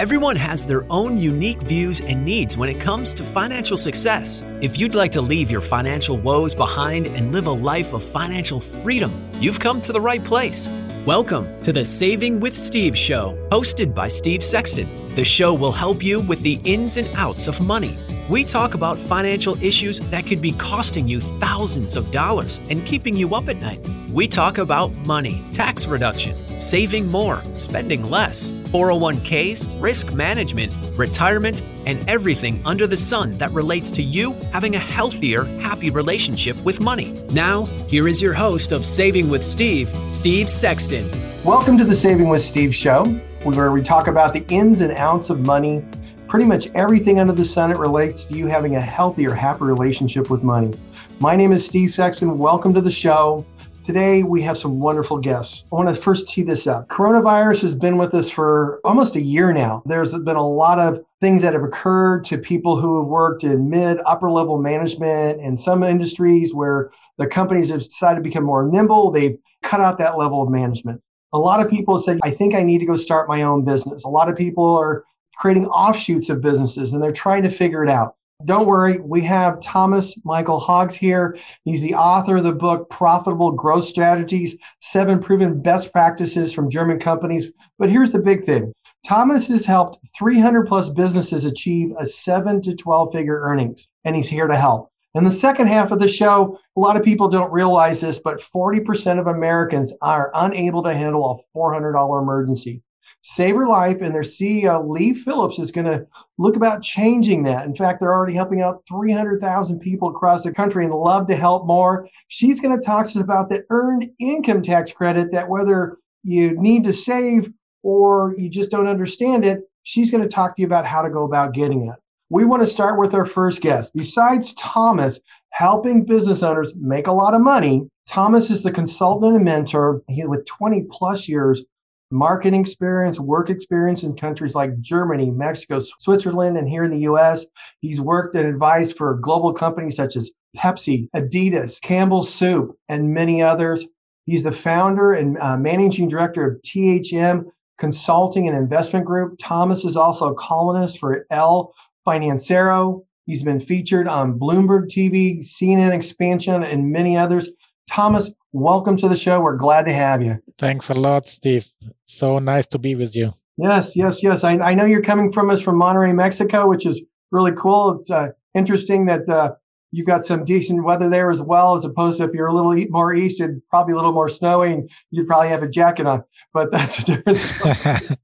Everyone has their own unique views and needs when it comes to financial success. If you'd like to leave your financial woes behind and live a life of financial freedom, you've come to the right place. Welcome to the Saving with Steve show, hosted by Steve Sexton. The show will help you with the ins and outs of money. We talk about financial issues that could be costing you thousands of dollars and keeping you up at night. We talk about money, tax reduction, saving more, spending less, 401ks, risk management, retirement, and everything under the sun that relates to you having a healthier, happy relationship with money. Now, here is your host of Saving with Steve, Steve Sexton. Welcome to the Saving with Steve show, where we talk about the ins and outs of money, pretty much everything under the sun that relates to you having a healthier, happy relationship with money. My name is Steve Sexton. Welcome to the show. Today, we have some wonderful guests. I want to first tee this up. Coronavirus has been with us for almost a year now. There's been a lot of things that have occurred to people who have worked in mid, upper level management in some industries where the companies have decided to become more nimble. They've cut out that level of management. A lot of people have said, I think I need to go start my own business. A lot of people are creating offshoots of businesses and they're trying to figure it out. Don't worry, we have Thomas Michael Hoggs here. He's the author of the book, Profitable Growth Strategies, 7 Proven Best Practices from German Companies. But here's the big thing. Thomas has helped 300 plus businesses achieve a 7 to 12 figure earnings, and he's here to help. In the second half of the show, a lot of people don't realize this, but 40% of Americans are unable to handle a $400 emergency. Save Life and their CEO, Lee Phillips, is going to look about changing that. In fact, they're already helping out 300,000 people across the country and love to help more. She's going to talk to us about the earned income tax credit that whether you need to save or you just don't understand it, she's going to talk to you about how to go about getting it. We want to start with our first guest. Besides Thomas helping business owners make a lot of money, Thomas is a consultant and mentor with 20 plus years marketing experience, work experience in countries like Germany, Mexico, Switzerland, and here in the U.S. He's worked and advised for global companies such as Pepsi, Adidas, Campbell's Soup, and many others. He's the founder and managing director of THM Consulting and Investment Group. Thomas is also a columnist for El Financiero. He's been featured on Bloomberg TV, CNN Expansion, and many others. Thomas, welcome to the show. We're glad to have you. Thanks a lot, Steve. So nice to be with you. Yes. I know you're coming from us from Monterrey, Mexico, which is really cool. It's interesting that you got some decent weather there as well, as opposed to if you're a little more east, it'd probably a little more snowy and you'd probably have a jacket on, but that's a different story.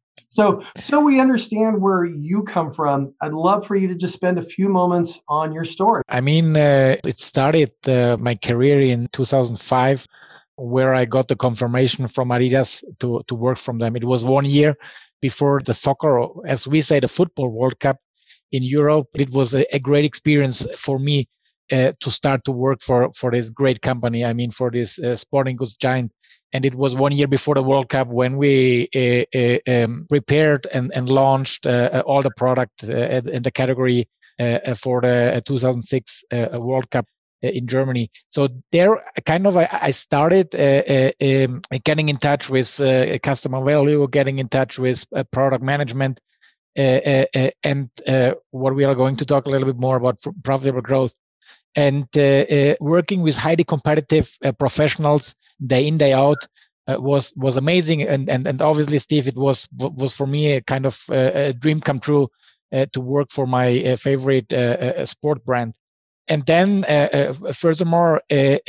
So we understand where you come from. I'd love for you to just spend a few moments on your story. I mean, it started my career in 2005, where I got the confirmation from Adidas to work from them. It was 1 year before the soccer, or as we say, the football World Cup in Europe. It was a great experience for me to start to work for this great company. I mean, for this sporting goods giant. And it was 1 year before the World Cup when we prepared and launched all the product in the category for the 2006 World Cup in Germany. So there, I started getting in touch with customer value, getting in touch with product management, and what we are going to talk a little bit more about profitable growth. And working with highly competitive professionals day in, day out was amazing. And obviously, Steve, it was for me a kind of a dream come true to work for my favorite sport brand. And then, furthermore,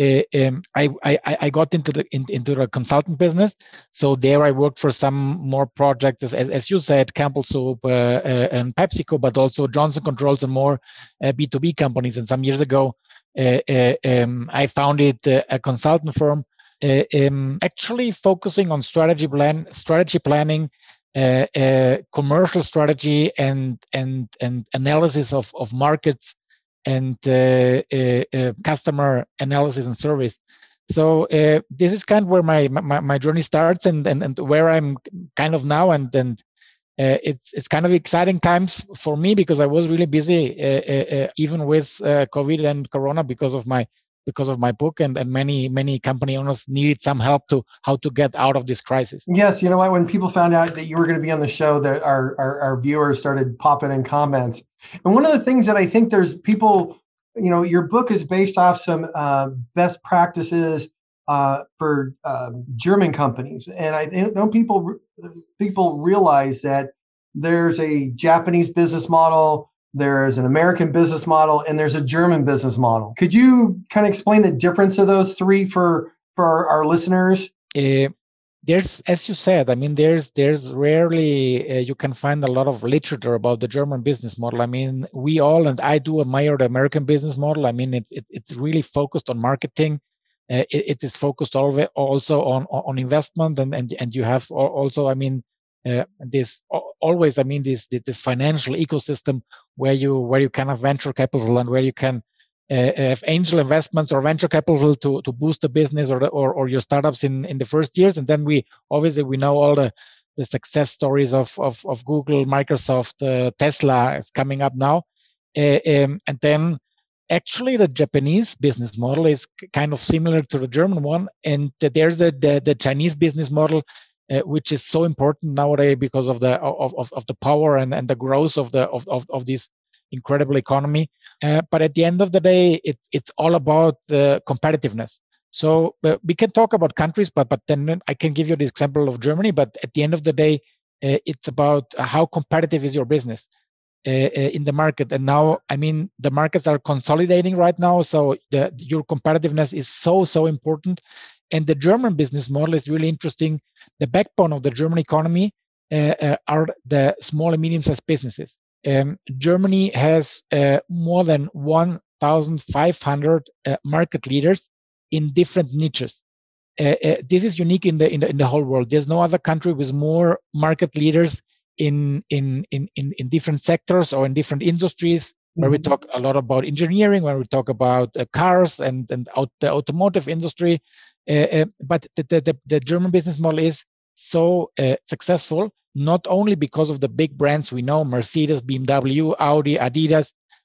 I got into the consultant business. So there, I worked for some more projects, as you said, Campbell's Soup and PepsiCo, but also Johnson Controls and more B2B companies. And some years ago, I founded a consultant firm, actually focusing on strategy planning, commercial strategy, and analysis of markets, and customer analysis and service. So this is kind of where my journey starts, and where I'm kind of now, and it's kind of exciting times for me because I was really busy even with COVID and Corona because of my because of my book, and many company owners needed some help to how to get out of this crisis. Yes, you know what? When people found out that you were going to be on the show, that our viewers started popping in comments. And one of the things that I think there's people, your book is based off some best practices for German companies, and I know people realize that there's a Japanese business model, there's an American business model, and there's a German business model. Could you kind of explain the difference of those three for our listeners? There's, as you said, I mean, there's rarely you can find a lot of literature about the German business model. I mean, we all, and I do admire the American business model. I mean, it's really focused on marketing. It is focused also on investment, and you have also, I mean, this always, I mean, this financial ecosystem where you can have venture capital and where you can have angel investments or venture capital to boost the business or your startups in the first years. And then we know all the success stories of Google, Microsoft, Tesla coming up now. And then actually the Japanese business model is kind of similar to the German one. And there's the Chinese business model, which is so important nowadays because of the power and the growth of this incredible economy. But at the end of the day, it's all about the competitiveness. So we can talk about countries, but then I can give you the example of Germany. But at the end of the day, it's about how competitive is your business in the market. And now, I mean, the markets are consolidating right now. So your competitiveness is so important. And the German business model is really interesting. The backbone of the German economy are the small and medium-sized businesses. Germany has more than 1,500 market leaders in different niches. This is unique in the whole world. There's no other country with more market leaders in different sectors or in different industries. Where we talk a lot about engineering, where we talk about cars and the automotive industry. But the German business model is so successful, not only because of the big brands we know, Mercedes, BMW, Audi, Adidas,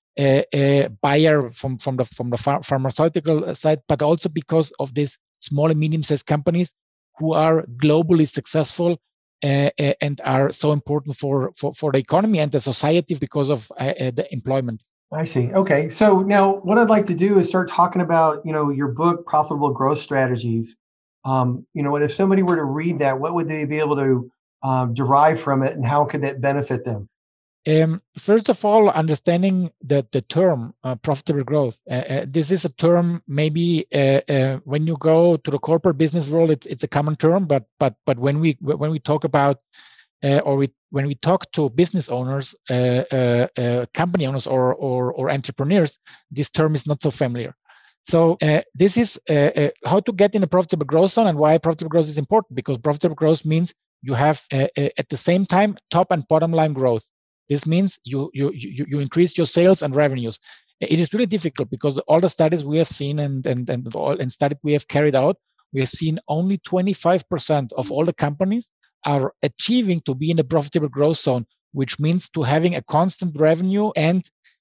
Bayer from the pharmaceutical side, but also because of these small and medium-sized companies who are globally successful and are so important for the economy and the society because of the employment. I see. Okay. So now what I'd like to do is start talking about, your book, Profitable Growth Strategies. And if somebody were to read that, what would they be able to derive from it, and how could it benefit them? First of all, understanding the term profitable growth. This is a term maybe when you go to the corporate business world, it's a common term, but when we talk about when we talk to business owners, company owners, or entrepreneurs, this term is not so familiar. So this is how to get in a profitable growth zone, and why profitable growth is important, because profitable growth means you have at the same time top and bottom line growth. This means you increase your sales and revenues. It is really difficult because all the studies we have seen and studies we have carried out, we have seen only 25% of all the companies are achieving to be in a profitable growth zone, which means to having a constant revenue and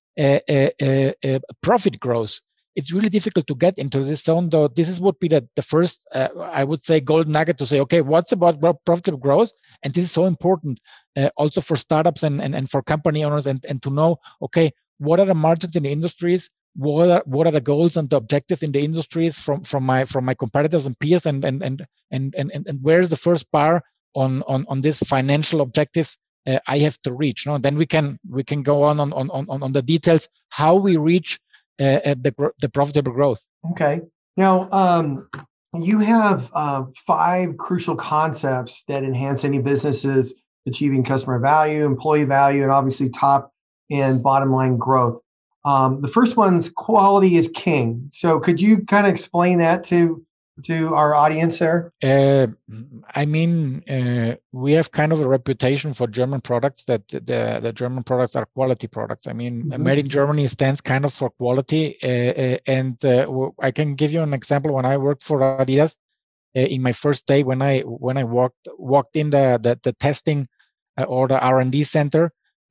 profit growth. It's really difficult to get into this zone, though. This would be the first, I would say, golden nugget to say, okay, what's about profitable growth? And this is so important also for startups and for company owners, and to know, okay, what are the margins in the industries? What are the goals and the objectives in the industries from my competitors and peers, and where's the first bar on this financial objectives I have to reach? No, then we can go on the details how we reach the profitable growth. Okay. Now, you have 5 crucial concepts that enhance any businesses achieving customer value, employee value, and obviously top and bottom line growth. The first one's quality is king. So could you kind of explain that to our audience there? I mean, we have kind of a reputation for German products that the German products are quality products. I mean, Made in Germany stands kind of for quality. And I can give you an example. When I worked for Adidas, in my first day, when I walked in the testing or the R&D center,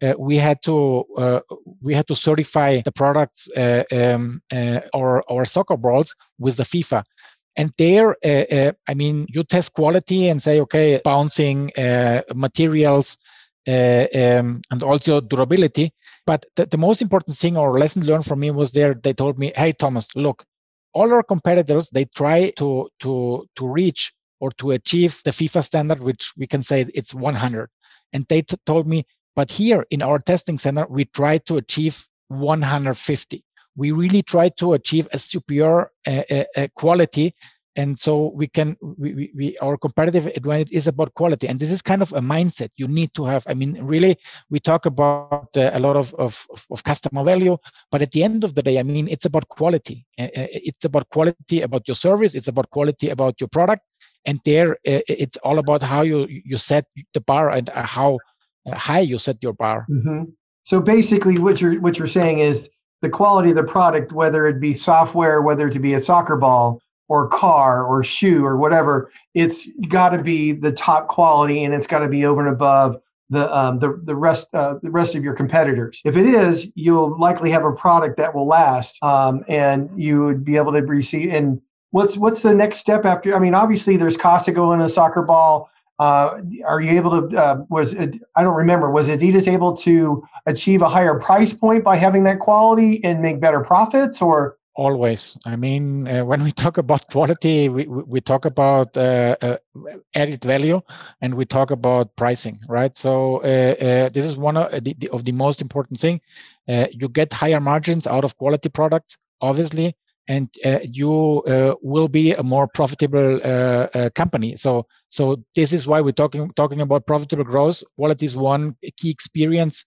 we had to certify the products or our soccer balls with the FIFA. And there, you test quality and say, okay, bouncing, materials, and also durability. But the most important thing or lesson learned from me was they told me, hey, Thomas, look, all our competitors, they try to reach or to achieve the FIFA standard, which we can say it's 100. And they told me, but here in our testing center, we try to achieve 150. We really try to achieve a superior quality. And so our competitive advantage is about quality. And this is kind of a mindset you need to have. I mean, really, we talk about a lot of customer value, but at the end of the day, I mean, it's about quality. It's about quality about your service. It's about quality about your product. And there, it's all about how you set the bar and how high you set your bar. Mm-hmm. So basically, what you're saying is the quality of the product, whether it be software, whether it be a soccer ball or car or shoe or whatever, it's got to be the top quality, and it's got to be over and above the rest of your competitors. If it is, you'll likely have a product that will last, and you would be able to receive. And what's the next step after? I mean, obviously there's cost to go in a soccer ball. Are you able to? I don't remember. Was Adidas able to achieve a higher price point by having that quality and make better profits, or? Always. I mean, when we talk about quality, we talk about added value, and we talk about pricing, right? So this is one of the most important thing. You get higher margins out of quality products, obviously, and you will be a more profitable company. So this is why we're talking about profitable growth. Quality is one key experience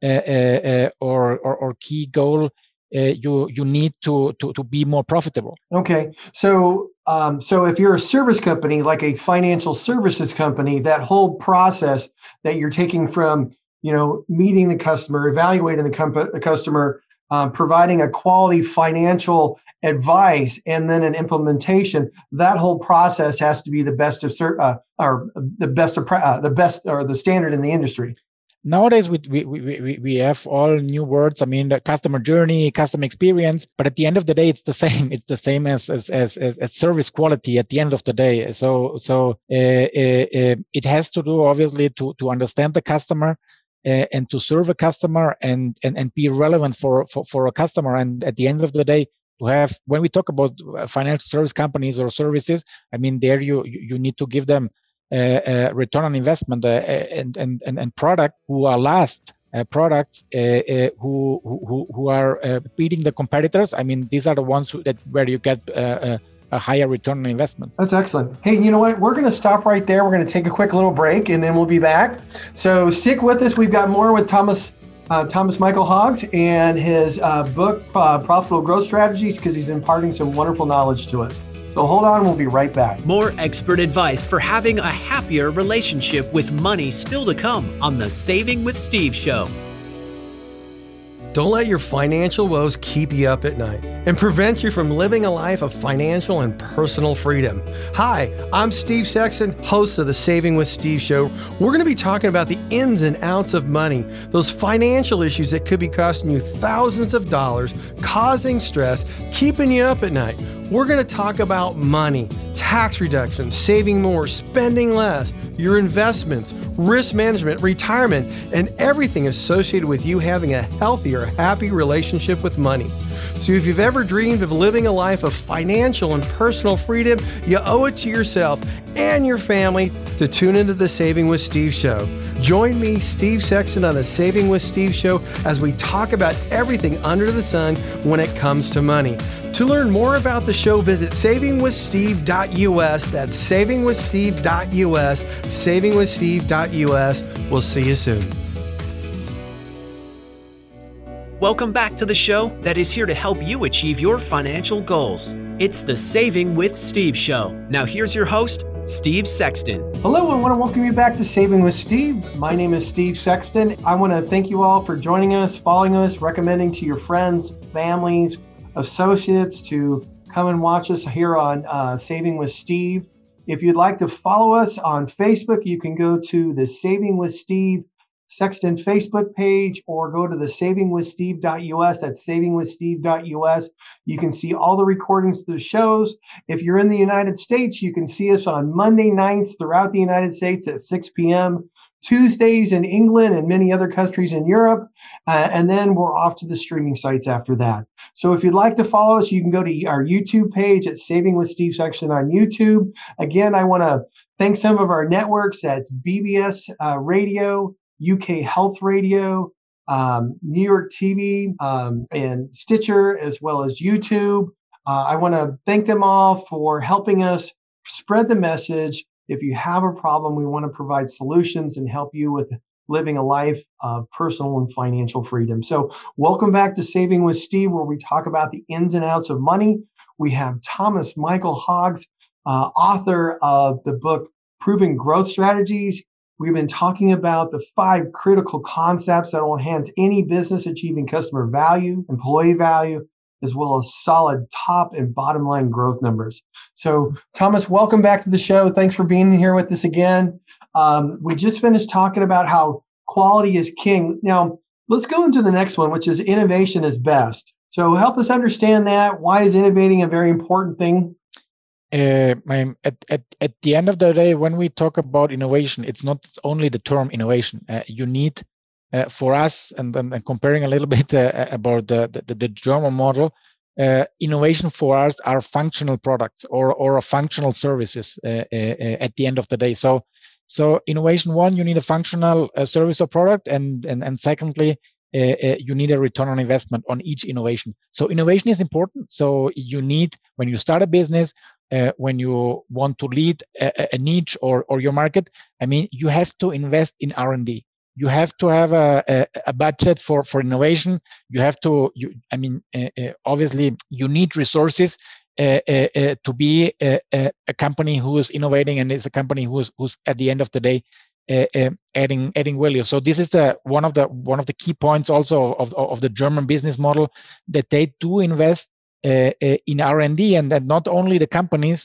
or key goal. You need to be more profitable. Okay, so if you're a service company, like a financial services company, that whole process that you're taking from meeting the customer, evaluating the customer, providing a quality financial advice, and then an implementation, that whole process has to be the best or the standard in the industry. Nowadays, we have all new words. I mean, the customer journey, customer experience. But at the end of the day, it's the same. It's the same as service quality. At the end of the day, so it has to do obviously to understand the customer and to serve a customer and be relevant for a customer. And at the end of the day, to have, when we talk about financial service companies or services, I mean, there you need to give them return on investment and product who are last products who are beating the competitors. I mean, these are the ones where you get a higher return on investment. That's excellent. Hey, you know what? We're going to stop right there. We're going to take a quick little break, and then we'll be back. So stick with us. We've got more with Thomas Michael Hoggs and his book, Profitable Growth Strategies, because he's imparting some wonderful knowledge to us. So hold on, we'll be right back. More expert advice for having a happier relationship with money still to come on the Saving with Steve show. Don't let your financial woes keep you up at night and prevent you from living a life of financial and personal freedom. Hi, I'm Steve Sexton, host of the Saving with Steve show. We're going to be talking about the ins and outs of money, those financial issues that could be costing you thousands of dollars, causing stress, keeping you up at night. We're going to talk about money, tax reduction, saving more, spending less, your investments, risk management, retirement, and everything associated with you having a healthier, happy relationship with money. So if you've ever dreamed of living a life of financial and personal freedom, you owe it to yourself and your family to tune into the Saving with Steve show. Join me, Steve Sexton, on the Saving with Steve show as we talk about everything under the sun when it comes to money. To learn more about the show, visit savingwithsteve.us. That's savingwithsteve.us, savingwithsteve.us. We'll see you soon. Welcome back to the show that is here to help you achieve your financial goals. It's the Saving with Steve show. Now here's your host, Steve Sexton. Hello, I want to welcome you back to Saving with Steve. My name is Steve Sexton. I want to thank you all for joining us, following us, recommending to your friends, families, associates to come and watch us here on Saving with Steve. If you'd like to follow us on Facebook, you can go to the Saving with Steve Sexton Facebook page or go to the savingwithsteve.us. That's savingwithsteve.us. You can see all the recordings of the shows. If you're in the United States, you can see us on Monday nights throughout the United States at 6 p.m., Tuesdays in England and many other countries in Europe. And then we're off to the streaming sites after that. So if you'd like to follow us, you can go to our YouTube page at Saving with Steve Sexton on YouTube. Again, I want to thank some of our networks. That's BBS Radio, UK Health Radio, New York TV, and Stitcher, as well as YouTube. I want to thank them all for helping us spread the message. If you have a problem, we want to provide solutions and help you with living a life of personal and financial freedom. So welcome back to Saving with Steve, where we talk about the ins and outs of money. We have Thomas Michael Hoggs, author of the book, Proven Growth Strategies. We've been talking about the 5 critical concepts that will enhance any business achieving customer value, employee value, as well as solid top and bottom line growth numbers. So, Thomas, welcome back to the show. Thanks for being here with us again. We just finished talking about how quality is king. Now, let's go into the next one, which is innovation is best. So help us understand that. Why is innovating a very important thing? At the end of the day, when we talk about innovation, it's not only the term innovation. You need, for us, and comparing a little bit about the German model, innovation for us are functional products or functional services at the end of the day. So innovation, one, you need a functional service or product, and secondly, you need a return on investment on each innovation. So innovation is important. So you need, when you start a business, when you want to lead a niche or your market, I mean, you have to invest in R&D. You have to have a budget for innovation. You have to, obviously, you need resources to be a company who is innovating, and is a company who's at the end of the day adding value. So this is one of the key points also of the German business model, that they do invest in R&D, and that not only the companies,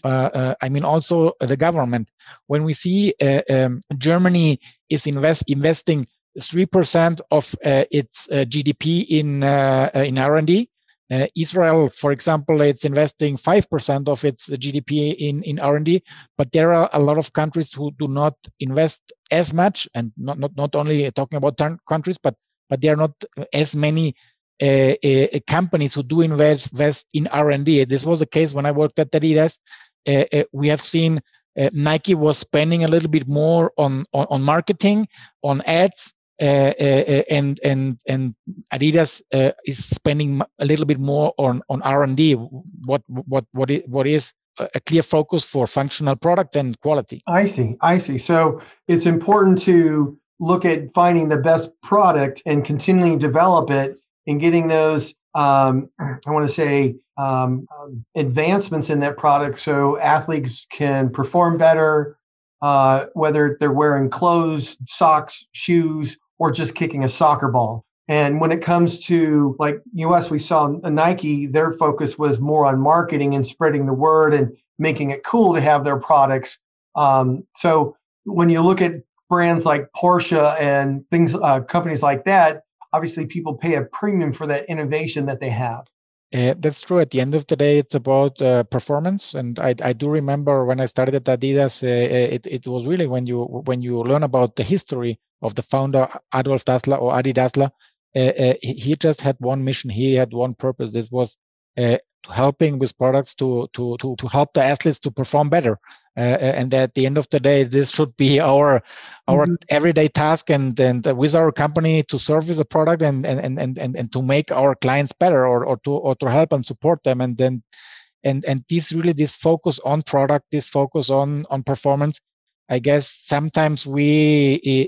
also the government. When we see Germany is investing 3% of its GDP in R&D. Israel, for example, it's investing 5% of its GDP in R&D, but there are a lot of countries who do not invest as much, and not only talking about countries, but there are not as many companies who do invest in R&D. This was the case when I worked at Adidas. We have seen Nike was spending a little bit more on marketing, on ads, and Adidas is spending a little bit more on R&D. What is a clear focus for functional product and quality. I see. So it's important to look at finding the best product and continually develop it, and getting those, advancements in that product so athletes can perform better, whether they're wearing clothes, socks, shoes, or just kicking a soccer ball. And when it comes to like US, we saw Nike, their focus was more on marketing and spreading the word and making it cool to have their products. So when you look at brands like Porsche and things, companies like that, obviously people pay a premium for that innovation that they have. That's true. At the end of the day, it's about performance. And I do remember when I started at Adidas, it was really when you learn about the history of the founder, Adolf Dassler or Adi Dassler, he just had one mission. He had one purpose. This was helping with products to help the athletes to perform better. And at the end of the day, this should be our everyday task, and with our company to service a product and to make our clients better, or to help and support them. And this focus on product, this focus on performance. I guess sometimes we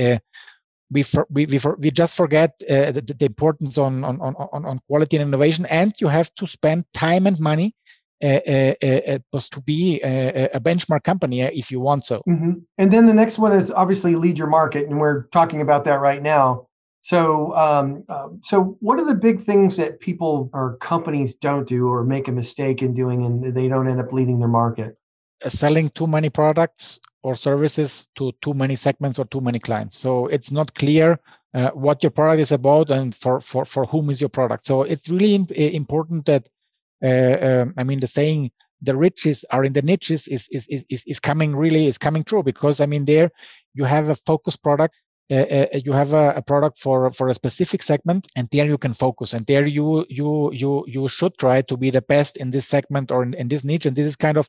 just forget the importance on quality and innovation, and you have to spend time and money to be a benchmark company if you want so. Mm-hmm. And then the next one is obviously lead your market, and we're talking about that right now. So, so what are the big things that people or companies don't do or make a mistake in doing, and they don't end up leading their market? selling too many products or services to too many segments or too many clients. So it's not clear what your product is about and for whom is your product. So it's really important that the saying the riches are in the niches is coming true, because there you have a focused product. You have a product for a specific segment, and there you can focus, and there you should try to be the best in this segment or in this niche. And this is kind of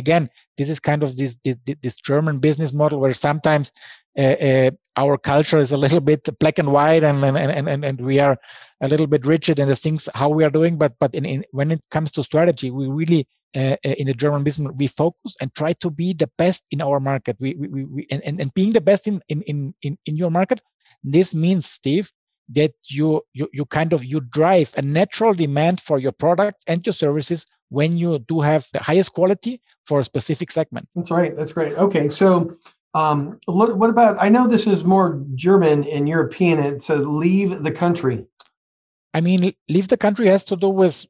this German business model where sometimes our culture is a little bit black and white, and we are a little bit rigid in the things how we are doing. But when it comes to strategy, we really in the German business, we focus and try to be the best in our market. We being the best in your market. This means, Steve, that you drive a natural demand for your product and your services when you do have the highest quality for a specific segment. That's right. That's great. Okay, so what about? I know this is more German and European. It's leave the country. Leave the country has to do with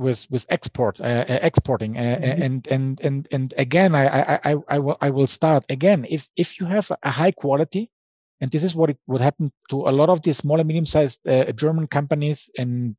exporting, and again, I will start again. If you have a high quality, and this is what it would happen to a lot of these small and medium-sized German companies, and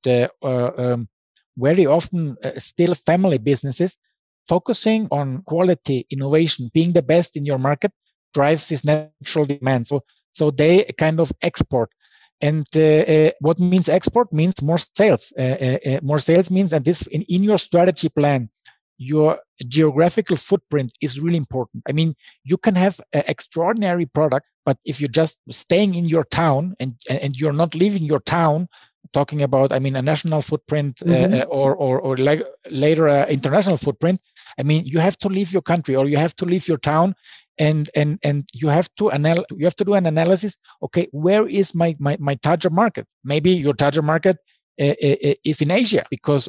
very often still family businesses, focusing on quality, innovation, being the best in your market drives this natural demand. So they kind of export. And what means export means more sales. More sales means, and this in your strategy plan, your geographical footprint is really important. You can have an extraordinary product, but if you're just staying in your town and you're not leaving your town, talking about a national footprint or like later international footprint, you have to leave your country or you have to leave your town. And you have to do an analysis. Okay, where is my target market? Maybe your target market is in Asia, because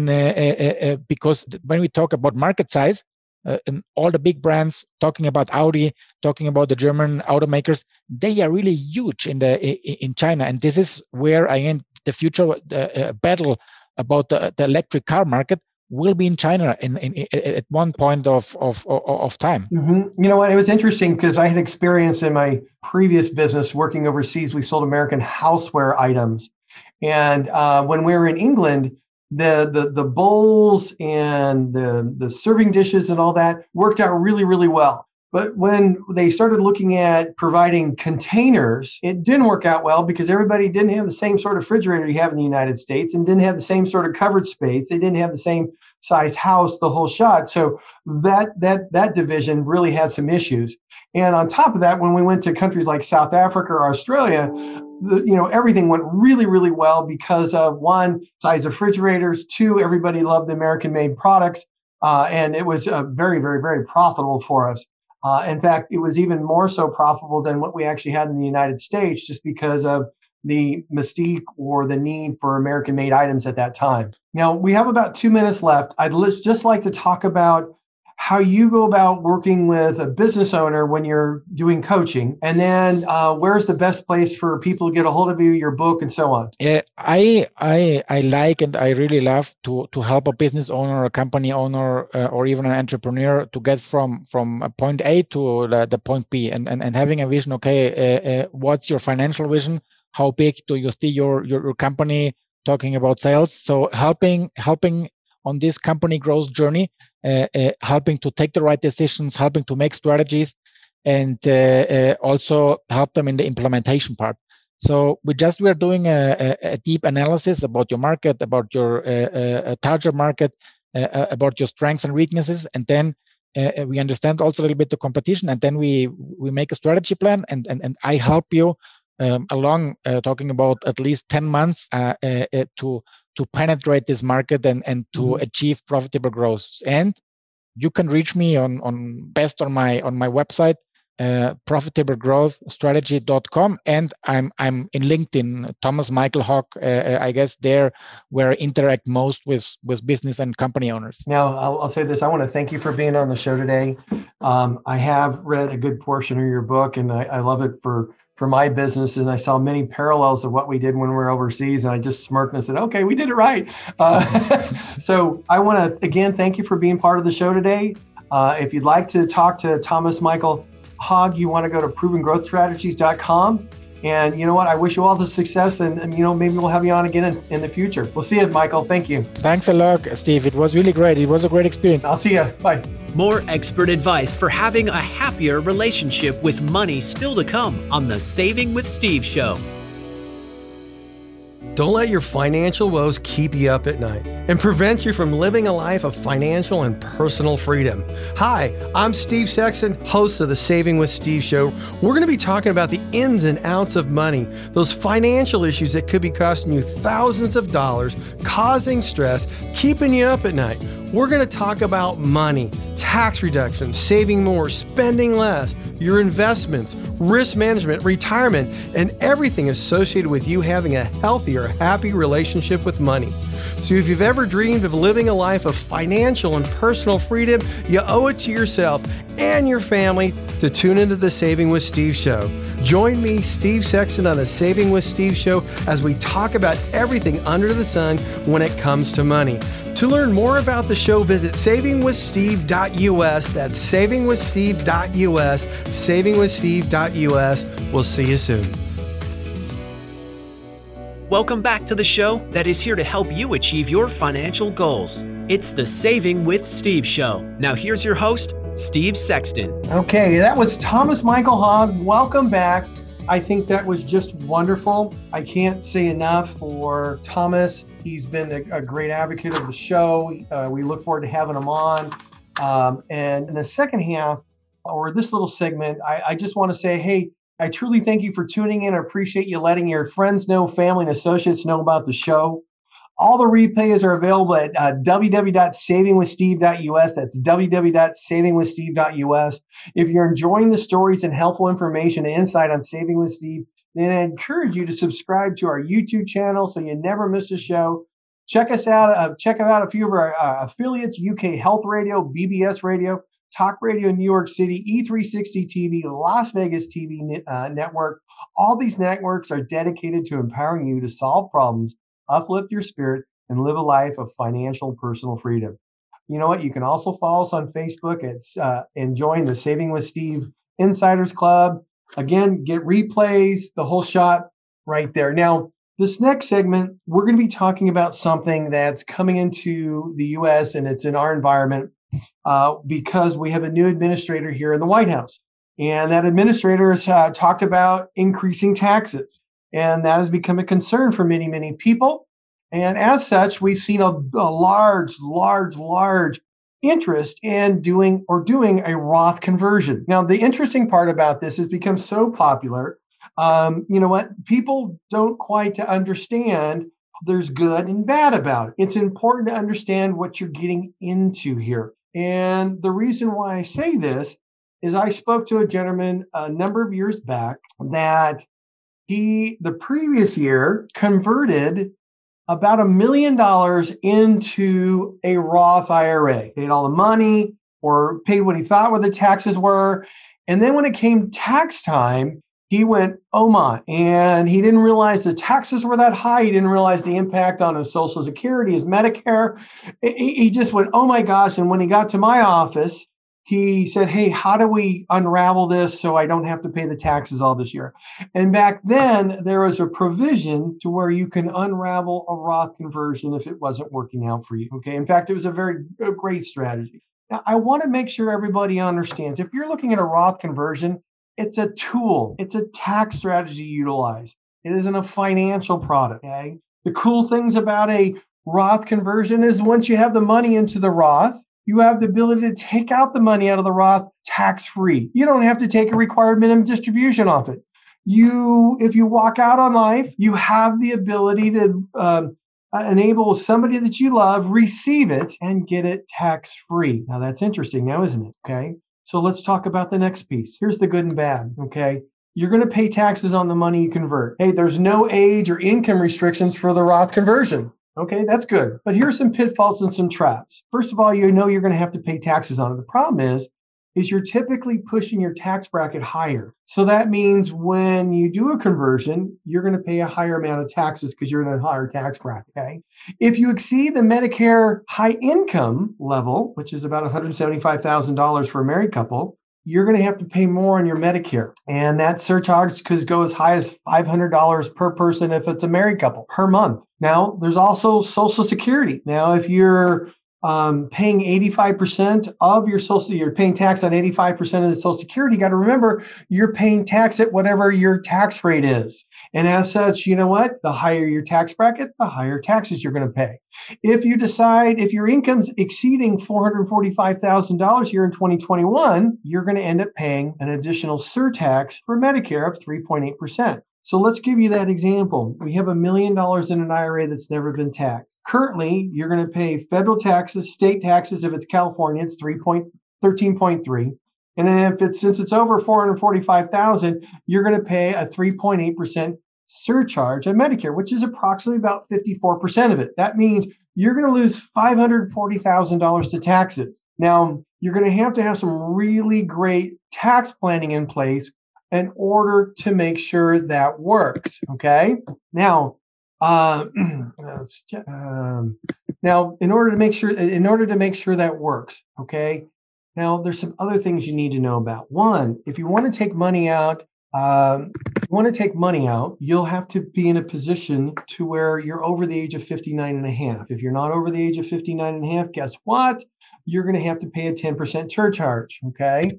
because when we talk about market size, and all the big brands, talking about Audi, talking about the German automakers, they are really huge in China, and this is where the future battle about the electric car market will be in China at one point of time. Mm-hmm. You know what? It was interesting because I had experience in my previous business working overseas. We sold American houseware items, and when we were in England, the bowls and the serving dishes and all that worked out really, really well. But when they started looking at providing containers, it didn't work out well because everybody didn't have the same sort of refrigerator you have in the United States and didn't have the same sort of covered space. They didn't have the same size house, the whole shot. So that division really had some issues. And on top of that, when we went to countries like South Africa or Australia, everything went really, really well because of one, size of refrigerators, two, everybody loved the American-made products, and it was very, very, very profitable for us. In fact, it was even more so profitable than what we actually had in the United States, just because of the mystique or the need for American-made items at that time. Now, we have about 2 minutes left. I'd just like to talk about how you go about working with a business owner when you're doing coaching, and then where's the best place for people to get a hold of you, your book, and so on. Yeah, I like and I really love to help a business owner, a company owner, or even an entrepreneur to get from point A to the point B, and having a vision. Okay, what's your financial vision? How big do you see your company? Talking about sales, so helping on this company growth journey. Helping to take the right decisions, helping to make strategies, and also help them in the implementation part. So we are doing a deep analysis about your market, about your target market, about your strengths and weaknesses, and then we understand also a little bit the competition, and then we make a strategy plan, and I help you along talking about at least 10 months to penetrate this market and to achieve profitable growth. And you can reach me on my website, profitablegrowthstrategy.com, and I'm in LinkedIn, Thomas Michael Hawk. I guess there where I interact most with business and company owners. Now, I'll say this. I want to thank you for being on the show today. I have read a good portion of your book, and I love it for my business, and I saw many parallels of what we did when we were overseas, and I just smirked and I said, okay, we did it right. So I want to, again, thank you for being part of the show today. If you'd like to talk to Thomas Michael Hogg, you want to go to provengrowthstrategies.com. And you know what? I wish you all the success, and maybe we'll have you on again in the future. We'll see you, Michael. Thank you. Thanks a lot, Steve. It was really great. It was a great experience. I'll see you. Bye. More expert advice for having a happier relationship with money still to come on the Saving with Steve show. Don't let your financial woes keep you up at night and prevent you from living a life of financial and personal freedom. Hi, I'm Steve Sexton, host of the Saving with Steve show. We're going to be talking about the ins and outs of money, those financial issues that could be costing you thousands of dollars, causing stress, keeping you up at night. We're going to talk about money, tax reductions, saving more, spending less, your investments, risk management, retirement, and everything associated with you having a healthier, happy relationship with money. So if you've ever dreamed of living a life of financial and personal freedom, you owe it to yourself and your family to tune into the Saving with Steve show. Join me, Steve Sexton, on the Saving with Steve show as we talk about everything under the sun when it comes to money. To learn more about the show, visit savingwithsteve.us. That's savingwithsteve.us, savingwithsteve.us. We'll see you soon. Welcome back to the show that is here to help you achieve your financial goals. It's the Saving with Steve show. Now here's your host, Steve Sexton. Okay, that was Thomas Michael Hogg. Welcome back. I think that was just wonderful. I can't say enough for Thomas. He's been a great advocate of the show. We look forward to having him on. And in the second half, or this little segment, I just want to say, hey, I truly thank you for tuning in. I appreciate you letting your friends know, family, and associates know about the show. All the replays are available at www.savingwithsteve.us. That's www.savingwithsteve.us. If you're enjoying the stories and helpful information and insight on Saving with Steve, then I encourage you to subscribe to our YouTube channel so you never miss a show. Check us out. Check out a few of our affiliates: UK Health Radio, BBS Radio, Talk Radio New York City, E360 TV, Las Vegas TV network. All these networks are dedicated to empowering you to solve problems, uplift your spirit, and live a life of financial and personal freedom. You know what? You can also follow us on Facebook and join the Saving with Steve Insiders Club. Again, get replays, the whole shot right there. Now, this next segment, we're going to be talking about something that's coming into the U.S. and it's in our environment because we have a new administrator here in the White House. And that administrator has talked about increasing taxes. And that has become a concern for many, many people. And as such, we've seen a large interest in doing a Roth conversion. Now, the interesting part about this has become so popular. You know what? People don't quite understand there's good and bad about it. It's important to understand what you're getting into here. And the reason why I say this is I spoke to a gentleman a number of years back that he, the previous year, converted about $1 million into a Roth IRA, paid all the money or paid what he thought what the taxes were. And then when it came tax time, he went, oh my, and he didn't realize the taxes were that high. He didn't realize the impact on his Social Security, his Medicare. He just went, oh my gosh. And when he got to my office, he said, hey, how do we unravel this so I don't have to pay the taxes all this year? And back then, there was a provision to where you can unravel a Roth conversion if it wasn't working out for you. Okay. In fact, it was a great strategy. Now, I want to make sure everybody understands, if you're looking at a Roth conversion, it's a tool. It's a tax strategy you utilize. It isn't a financial product. Okay. The cool things about a Roth conversion is once you have the money into the Roth, you have the ability to take out the money out of the Roth tax-free. You don't have to take a required minimum distribution off it. If you walk out on life, you have the ability to enable somebody that you love receive it and get it tax-free. Now that's interesting now, isn't it? Okay. So let's talk about the next piece. Here's the good and bad. Okay. You're going to pay taxes on the money you convert. Hey, there's no age or income restrictions for the Roth conversion. Okay, that's good. But here's some pitfalls and some traps. First of all, you know you're going to have to pay taxes on it. The problem is is you're typically pushing your tax bracket higher. So that means when you do a conversion, you're going to pay a higher amount of taxes because you're in a higher tax bracket. Okay. If you exceed the Medicare high income level, which is about $175,000 for a married couple, you're going to have to pay more on your Medicare. And that surcharge could go as high as $500 per person if it's a married couple per month. Now, there's also Social Security. Now, if you're paying 85% of your Social, you're paying tax on 85% of the Social Security, you got to remember, you're paying tax at whatever your tax rate is. And as such, you know what? The higher your tax bracket, the higher taxes you're going to pay. If you decide, if your income's exceeding $445,000 here in 2021, you're going to end up paying an additional surtax for Medicare of 3.8%. So let's give you that example. We have $1 million in an IRA that's never been taxed. Currently, you're going to pay federal taxes, state taxes. If it's California, it's 13.3. And then since it's over $445,000, you're going to pay a 3.8% surcharge on Medicare, which is approximately about 54% of it. That means you're going to lose $540,000 to taxes. Now, you're going to have some really great tax planning in place in order to make sure that works. Okay. Now, in order to make sure that works. Okay. Now, there's some other things you need to know about. One, if you want to take money out, you'll have to be in a position to where you're over the age of 59 and a half. If you're not over the age of 59 and a half, guess what? You're going to have to pay a 10% surcharge. Okay.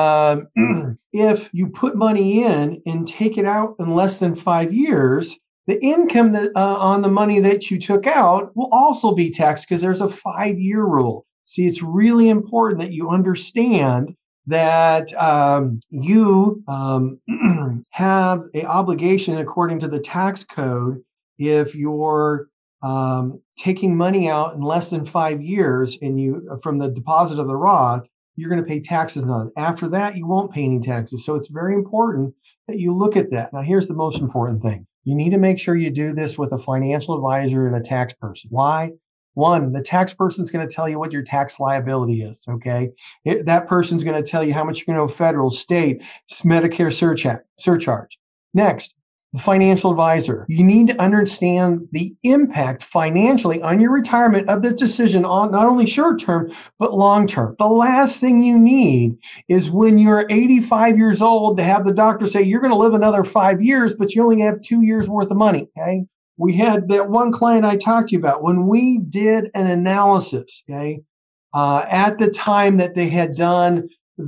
If you put money in and take it out in less than 5 years, the income that on the money that you took out will also be taxed because there's a 5-year rule. See, it's really important that you understand that you have an obligation according to the tax code. If you're taking money out in less than 5 years and you from the deposit of the Roth, you're going to pay taxes on it. After that, you won't pay any taxes. So it's very important that you look at that. Now, here's the most important thing. You need to make sure you do this with a financial advisor and a tax person. Why? One, the tax person's going to tell you what your tax liability is, okay? That person's going to tell you how much you're going to owe federal, state, Medicare surcharge. Next, the financial advisor. You need to understand the impact financially on your retirement of this decision on not only short term, but long term. The last thing you need is when you're 85 years old to have the doctor say, you're going to live another 5 years, but you only have 2 years worth of money, okay? We had that one client I talked to you about. When we did an analysis, okay, at the time that they had done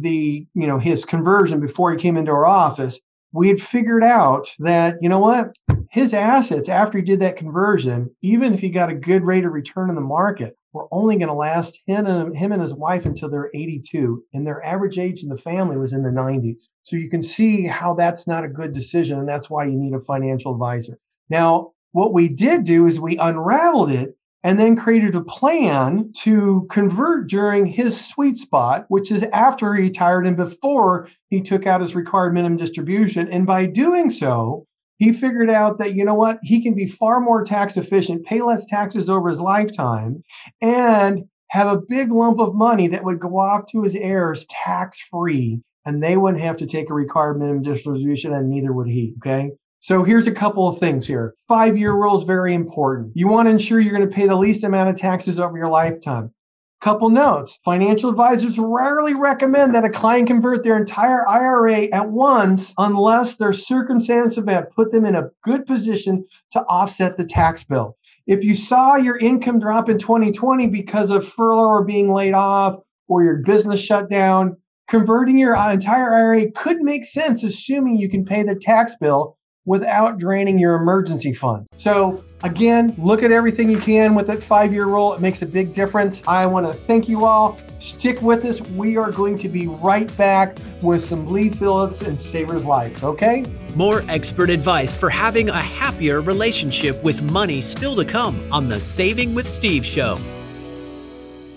his conversion before he came into our office, we had figured out that, you know what, his assets after he did that conversion, even if he got a good rate of return in the market, were only going to last him and his wife until they're 82. And their average age in the family was in the 90s. So you can see how that's not a good decision. And that's why you need a financial advisor. Now, what we did do is we unraveled it and then created a plan to convert during his sweet spot, which is after he retired and before he took out his required minimum distribution. And by doing so, he figured out that, you know what, he can be far more tax efficient, pay less taxes over his lifetime, and have a big lump of money that would go off to his heirs tax-free, and they wouldn't have to take a required minimum distribution, and neither would he, okay? So here's a couple of things here. 5-year rule is very important. You want to ensure you're going to pay the least amount of taxes over your lifetime. Couple notes. Financial advisors rarely recommend that a client convert their entire IRA at once unless their circumstances have put them in a good position to offset the tax bill. If you saw your income drop in 2020 because of furlough or being laid off or your business shut down, converting your entire IRA could make sense, assuming you can pay the tax bill without draining your emergency fund. So again, look at everything you can with that 5-year rule. It makes a big difference. I want to thank you all. Stick with us. We are going to be right back with some Lee Phillips and Savers Life, okay? More expert advice for having a happier relationship with money still to come on the Saving with Steve show.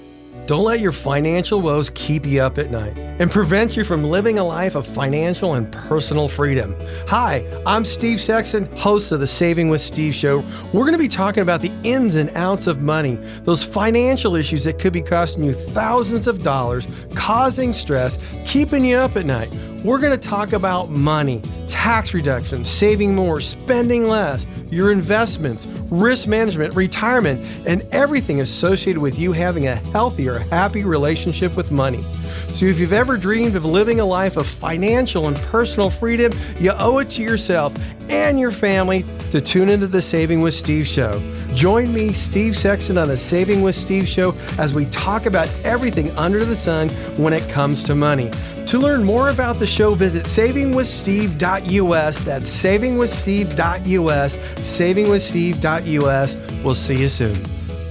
Don't let your financial woes keep you up at night and prevent you from living a life of financial and personal freedom. Hi, I'm Steve Sexton, host of the Saving with Steve show. We're going to be talking about the ins and outs of money, those financial issues that could be costing you thousands of dollars, causing stress, keeping you up at night. We're going to talk about money, tax reduction, saving more, spending less, your investments, risk management, retirement, and everything associated with you having a healthier, happy relationship with money. So if you've ever dreamed of living a life of financial and personal freedom, you owe it to yourself and your family to tune into the Saving with Steve show. Join me, Steve Sexton, on the Saving with Steve show as we talk about everything under the sun when it comes to money. To learn more about the show, visit savingwithsteve.us. That's savingwithsteve.us, savingwithsteve.us. We'll see you soon.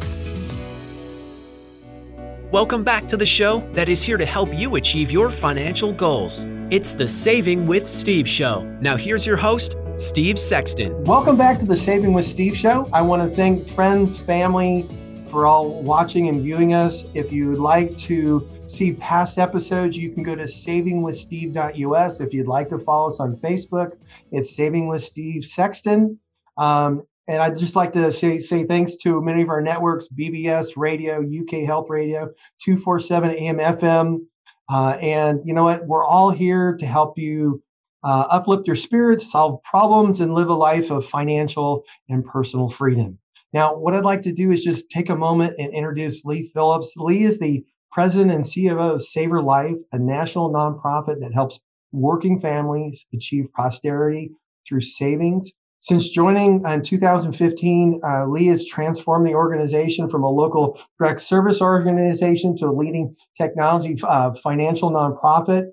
Welcome back to the show that is here to help you achieve your financial goals. It's the Saving with Steve show. Now here's your host, Steve Sexton. Welcome back to the Saving with Steve show. I want to thank friends, family for all watching and viewing us. If you would like to see past episodes, you can go to savingwithsteve.us. If you'd like to follow us on Facebook, it's Saving with Steve Sexton. And I'd just like to say thanks to many of our networks, BBS Radio, UK Health Radio, 247 AM FM. And you know what? We're all here to help you uplift your spirits, solve problems, and live a life of financial and personal freedom. Now, what I'd like to do is just take a moment and introduce Lee Phillips. Lee is the president and CEO of Saver Life, a national nonprofit that helps working families achieve prosperity through savings. Since joining in 2015, Lee has transformed the organization from a local direct service organization to a leading technology financial nonprofit.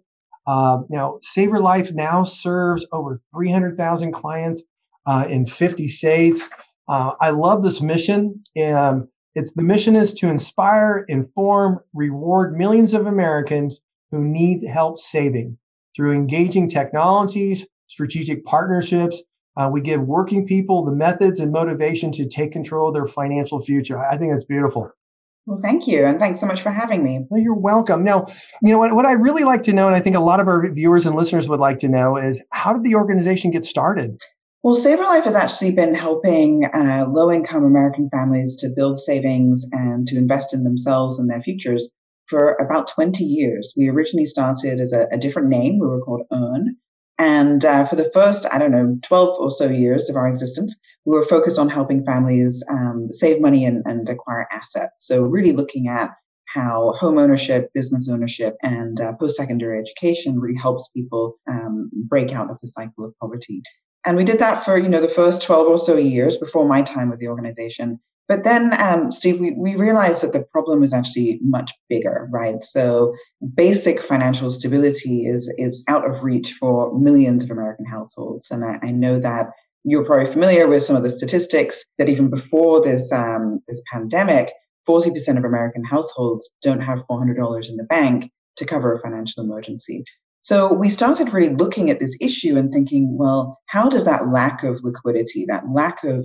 Now, Saver Life now serves over 300,000 clients in 50 states. I love this mission. The mission is to inspire, inform, reward millions of Americans who need help saving through engaging technologies, strategic partnerships. We give working people the methods and motivation to take control of their financial future. I think that's beautiful. Well, thank you. And thanks so much for having me. Well, you're welcome. Now, you know what I'd really like to know, and I think a lot of our viewers and listeners would like to know, is how did the organization get started? Well, Saver Life has actually been helping low-income American families to build savings and to invest in themselves and their futures for about 20 years. We originally started as a different name. We were called Earn. And for the first, 12 or so years of our existence, we were focused on helping families save money and acquire assets. So really looking at how home ownership, business ownership, and post-secondary education really helps people break out of the cycle of poverty. And we did that for, the first 12 or so years before my time with the organization. But then, Steve, we realized that the problem is actually much bigger, right? So basic financial stability is out of reach for millions of American households. And I know that you're probably familiar with some of the statistics that even before this pandemic, 40% of American households don't have $400 in the bank to cover a financial emergency. So we started really looking at this issue and thinking, well, how does that lack of liquidity, that lack of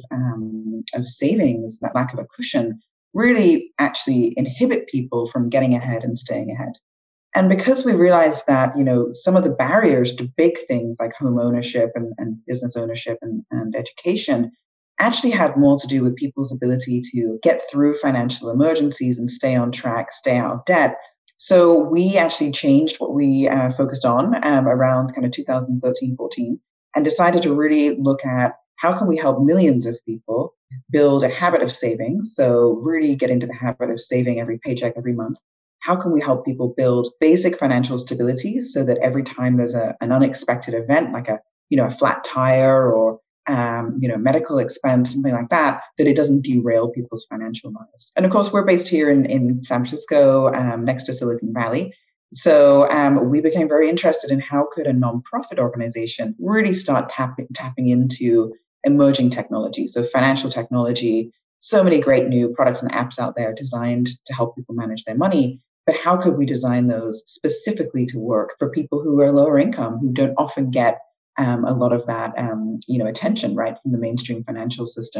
savings, that lack of a cushion really actually inhibit people from getting ahead and staying ahead? And because we realized that, some of the barriers to big things like home ownership and business ownership and education actually had more to do with people's ability to get through financial emergencies and stay on track, stay out of debt. So we actually changed what we focused on around kind of 2013-14 and decided to really look at how can we help millions of people build a habit of saving. So really get into the habit of saving every paycheck every month. How can we help people build basic financial stability so that every time there's an unexpected event like a flat tire or medical expense, something like that, that it doesn't derail people's financial lives. And of course, we're based here in San Francisco, next to Silicon Valley. So we became very interested in how could a nonprofit organization really start tapping into emerging technology. So financial technology, so many great new products and apps out there designed to help people manage their money. But how could we design those specifically to work for people who are lower income, who don't often get a lot of that, attention, right, from the mainstream financial system?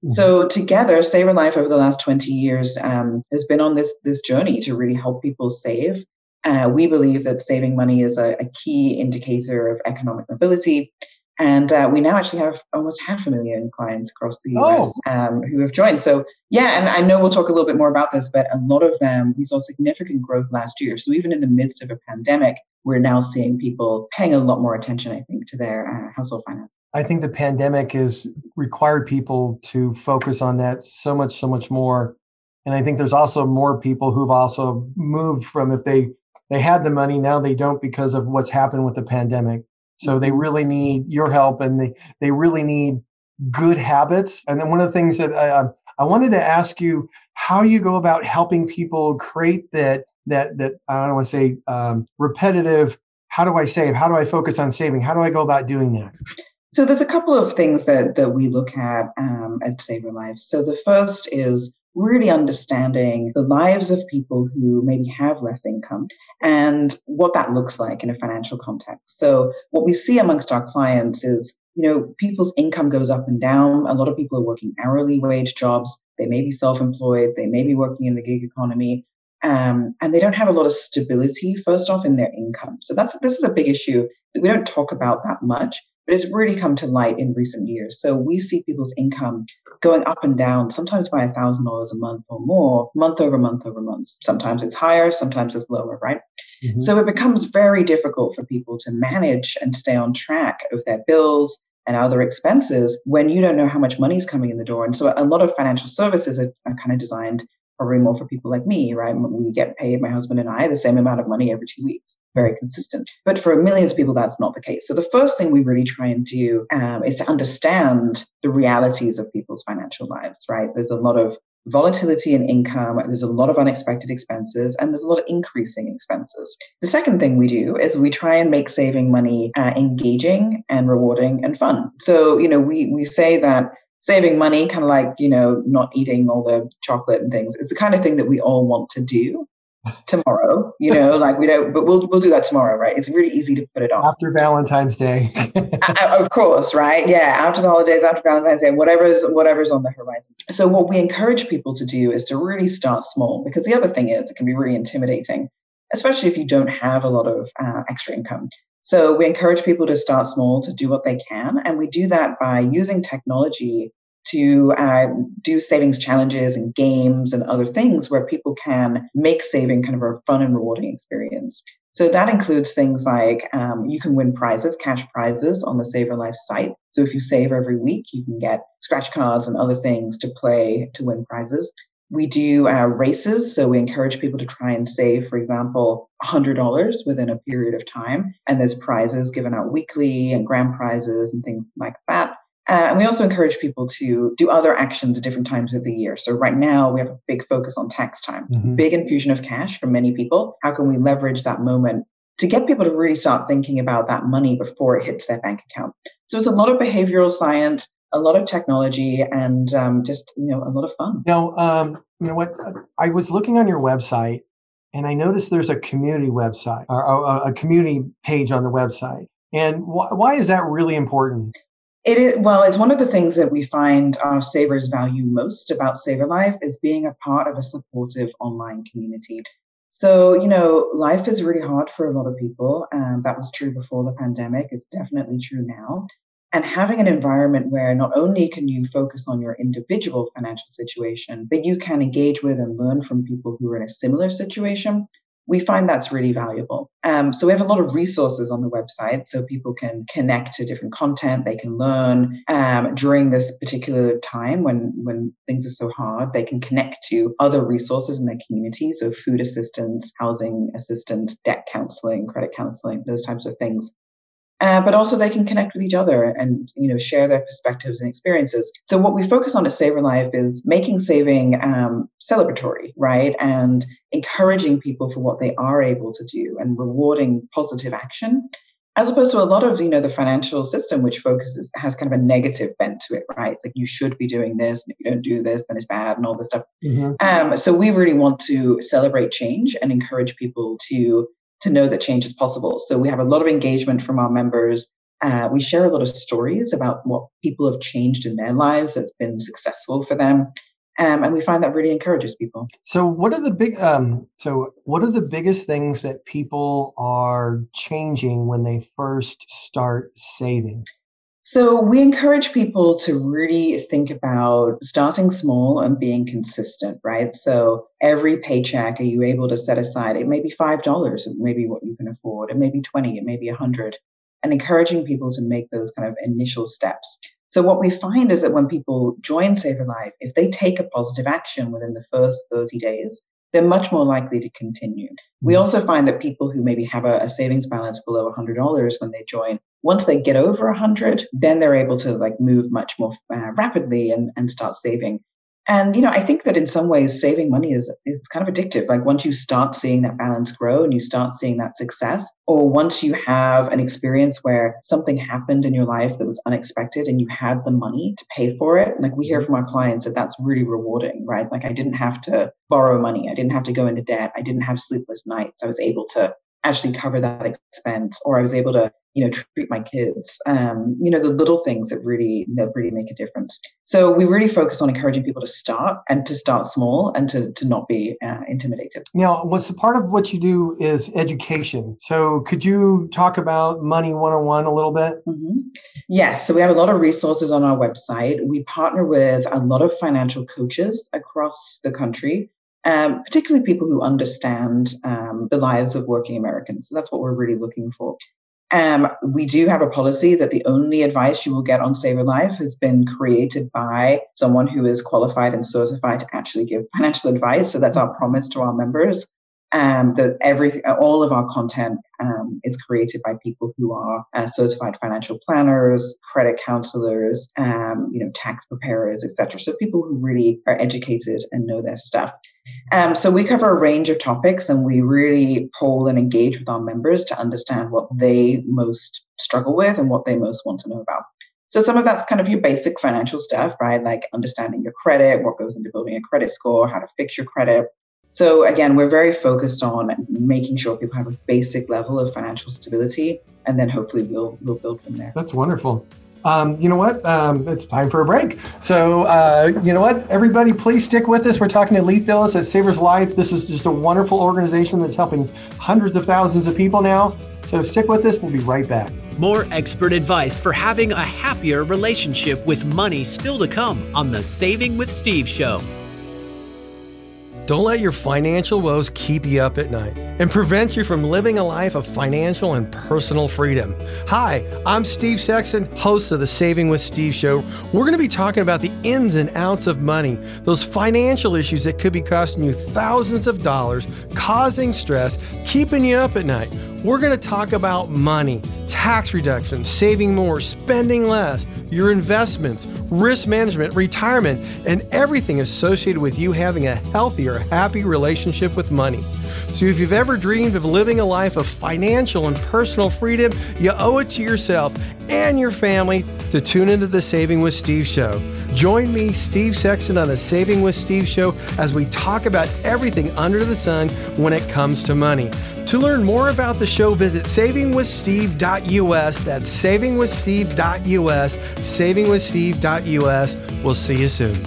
So together, SaverLife over the last 20 years has been on this journey to really help people save. We believe that saving money is a key indicator of economic mobility. And we now actually have almost 500,000 clients across the US who have joined. So yeah, and I know we'll talk a little bit more about this, but a lot of them, we saw significant growth last year. So even in the midst of a pandemic, we're now seeing people paying a lot more attention, I think, to their household finances. I think the pandemic has required people to focus on that so much more. And I think there's also more people who've also moved from, if they had the money, now they don't because of what's happened with the pandemic. So they really need your help, and they really need good habits. And then one of the things that I wanted to ask you, how you go about helping people create that I don't want to say repetitive, how do I save? How do I focus on saving? How do I go about doing that? So there's a couple of things that we look at SaverLife. So the first is really understanding the lives of people who maybe have less income and what that looks like in a financial context. So what we see amongst our clients is, people's income goes up and down. A lot of people are working hourly wage jobs. They may be self-employed. They may be working in the gig economy. And they don't have a lot of stability, first off, in their income. So this is a big issue that we don't talk about that much, but it's really come to light in recent years. So we see people's income going up and down, sometimes by $1,000 a month or more, month over month over month. Sometimes it's higher, sometimes it's lower, right? Mm-hmm. So it becomes very difficult for people to manage and stay on track of their bills and other expenses when you don't know how much money is coming in the door. And so a lot of financial services are kind of designed probably more for people like me, right? We get paid, my husband and I, the same amount of money every 2 weeks, very consistent. But for millions of people, that's not the case. So the first thing we really try and do is to understand the realities of people's financial lives, right? There's a lot of volatility in income, there's a lot of unexpected expenses, and there's a lot of increasing expenses. The second thing we do is we try and make saving money engaging and rewarding and fun. So, we say that saving money, kind of like, not eating all the chocolate and things, is the kind of thing that we all want to do tomorrow, like we don't, but we'll do that tomorrow, right? It's really easy to put it off. After Valentine's Day. Of course, right? Yeah, after the holidays, after Valentine's Day, whatever's on the horizon. So what we encourage people to do is to really start small, because the other thing is it can be really intimidating, especially if you don't have a lot of extra income. So we encourage people to start small, to do what they can. And we do that by using technology to do savings challenges and games and other things where people can make saving kind of a fun and rewarding experience. So that includes things like you can win prizes, cash prizes on the SaverLife site. So if you save every week, you can get scratch cards and other things to play to win prizes. We do races. So we encourage people to try and save, for example, $100 within a period of time. And there's prizes given out weekly and grand prizes and things like that. And we also encourage people to do other actions at different times of the year. So right now we have a big focus on tax time, big infusion of cash for many people. How can we leverage that moment to get people to really start thinking about that money before it hits their bank account? So it's a lot of behavioral science, a lot of technology, and just, a lot of fun. Now, what? I was looking on your website and I noticed there's a community website or a community page on the website. And why is that really important? It is, well, it's one of the things that we find our savers value most about SaverLife is being a part of a supportive online community. So, life is really hard for a lot of people. That was true before the pandemic. It's definitely true now. And having an environment where not only can you focus on your individual financial situation, but you can engage with and learn from people who are in a similar situation, we find that's really valuable. So we have a lot of resources on the website so people can connect to different content. They can learn during this particular time when things are so hard. They can connect to other resources in their community. So food assistance, housing assistance, debt counseling, credit counseling, those types of things. But also they can connect with each other and, share their perspectives and experiences. So what we focus on at SaverLife is making saving celebratory, right? And encouraging people for what they are able to do and rewarding positive action, as opposed to a lot of, the financial system, which has kind of a negative bent to it, right? It's like you should be doing this, and if you don't do this, then it's bad and all this stuff. So we really want to celebrate change and encourage people to know that change is possible. So we have a lot of engagement from our members. We share a lot of stories about what people have changed in their lives that's been successful for them. And we find that really encourages people. So what are the biggest things that people are changing when they first start saving? So we encourage people to really think about starting small and being consistent, right? So every paycheck, are you able to set aside, it may be $5, it may be what you can afford, it may be 20, it may be 100, and encouraging people to make those kind of initial steps. So what we find is that when people join SaverLife, if they take a positive action within the first 30 days, they're much more likely to continue. We also find that people who maybe have a savings balance below $100 when they join, once they get over 100, then they're able to move much more rapidly and start saving. And, I think that in some ways, saving money is kind of addictive. Like once you start seeing that balance grow and you start seeing that success, or once you have an experience where something happened in your life that was unexpected and you had the money to pay for it, like we hear from our clients that that's really rewarding, right? Like I didn't have to borrow money. I didn't have to go into debt. I didn't have sleepless nights. I was able to actually cover that expense, or I was able to, treat my kids. The little things that really make a difference. So we really focus on encouraging people to start small and to not be intimidated. Now, what's the part of what you do is education. So could you talk about Money 101 a little bit? Mm-hmm. Yes. So we have a lot of resources on our website. We partner with a lot of financial coaches across the country. Particularly people who understand the lives of working Americans. So that's what we're really looking for. We do have a policy that the only advice you will get on SaverLife has been created by someone who is qualified and certified to actually give financial advice. So that's our promise to our members. That all of our content is created by people who are certified financial planners, credit counselors, tax preparers, etc. So people who really are educated and know their stuff. So we cover a range of topics, and we really poll and engage with our members to understand what they most struggle with and what they most want to know about. So some of that's kind of your basic financial stuff, right? Like understanding your credit, what goes into building a credit score, how to fix your credit. So again, we're very focused on making sure people have a basic level of financial stability, and then hopefully we'll build from there. That's wonderful. You know what? It's time for a break. So you know what? Everybody, please stick with us. We're talking to Lee Phillips at SaverLife. This is just a wonderful organization that's helping hundreds of thousands of people now. So stick with us. We'll be right back. More expert advice for having a happier relationship with money still to come on the Saving with Steve show. Don't let your financial woes keep you up at night and prevent you from living a life of financial and personal freedom. Hi, I'm Steve Sexton, host of the Saving with Steve show. We're going to be talking about the ins and outs of money, those financial issues that could be costing you thousands of dollars, causing stress, keeping you up at night. We're going to talk about money, tax reduction, saving more, spending less, your investments, risk management, retirement, and everything associated with you having a healthier, happy relationship with money. So if you've ever dreamed of living a life of financial and personal freedom, you owe it to yourself and your family to tune into the Saving with Steve show. Join me, Steve Sexton, on the Saving with Steve show as we talk about everything under the sun when it comes to money. To learn more about the show, visit savingwithsteve.us. That's savingwithsteve.us, savingwithsteve.us. We'll see you soon.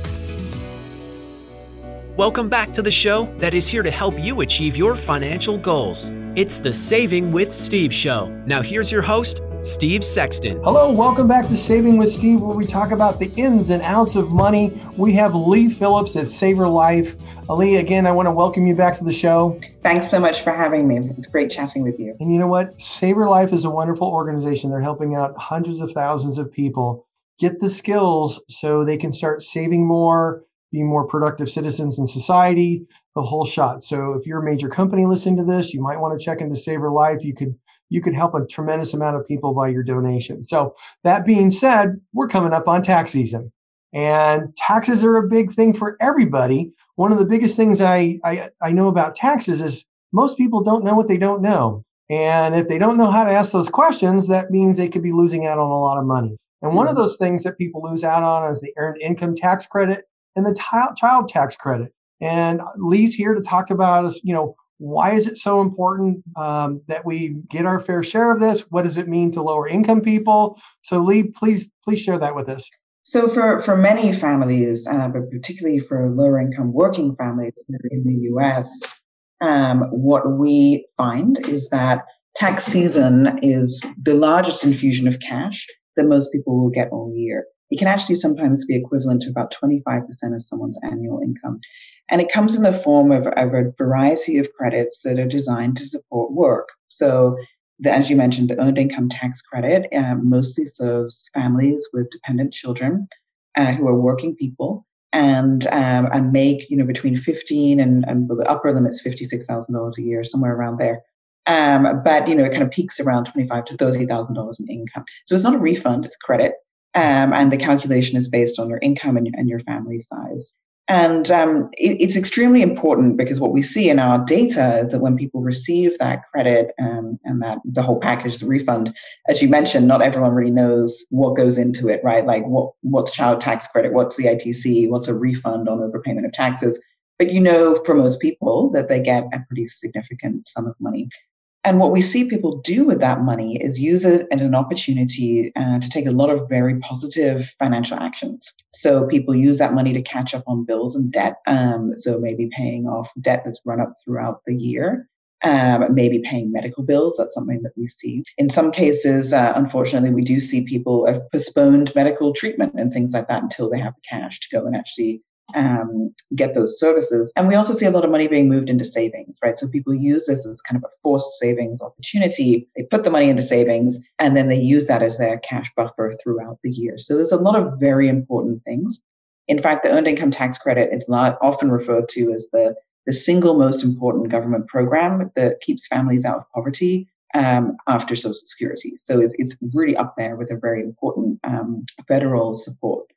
Welcome back to the show that is here to help you achieve your financial goals. It's the Saving with Steve show. Now here's your host, Steve Sexton. Hello, welcome back to Saving with Steve, where we talk about the ins and outs of money. We have Lee Phillips at SaverLife. Lee, again, I want to welcome you back to the show. Thanks so much for having me. It's great chatting with you. And you know what? SaverLife is a wonderful organization. They're helping out hundreds of thousands of people get the skills so they can start saving more, be more productive citizens in society, the whole shot. So if you're a major company listening to this, you might want to check into SaverLife. You could help a tremendous amount of people by your donation. So that being said, we're coming up on tax season, and taxes are a big thing for everybody. One of the biggest things I know about taxes is most people don't know what they don't know. And if they don't know how to ask those questions, that means they could be losing out on a lot of money. And one of those things that people lose out on is the earned income tax credit and the child tax credit. And Lee's here to talk about us, Why is it so important that we get our fair share of this? What does it mean to lower income people? So Lee, please share that with us. So for many families, but particularly for lower income working families in the US, what we find is that tax season is the largest infusion of cash that most people will get all year. It can actually sometimes be equivalent to about 25% of someone's annual income. And it comes in the form of a variety of credits that are designed to support work. So as you mentioned, the earned income tax credit mostly serves families with dependent children who are working people and make between $15,000 and the upper limit's $56,000 a year, somewhere around there. But it kind of peaks around $25,000 to $30,000 in income. So it's not a refund; it's credit, and the calculation is based on your income and your family size. And it's extremely important because what we see in our data is that when people receive that credit and that the whole package, the refund, as you mentioned, not everyone really knows what goes into it, right? Like what's child tax credit, what's the ITC, what's a refund on overpayment of taxes. But for most people that they get a pretty significant sum of money. And what we see people do with that money is use it as an opportunity to take a lot of very positive financial actions. So people use that money to catch up on bills and debt. So maybe paying off debt that's run up throughout the year. Maybe paying medical bills. That's something that we see. In some cases, unfortunately, we do see people have postponed medical treatment and things like that until they have the cash to go and actually get those services. And we also see a lot of money being moved into savings, right? So people use this as kind of a forced savings opportunity. They put the money into savings and then they use that as their cash buffer throughout the year. So there's a lot of very important things. In fact, the earned income tax credit is often referred to as the single most important government program that keeps families out of poverty after Social Security. So it's really up there with a very important federal support.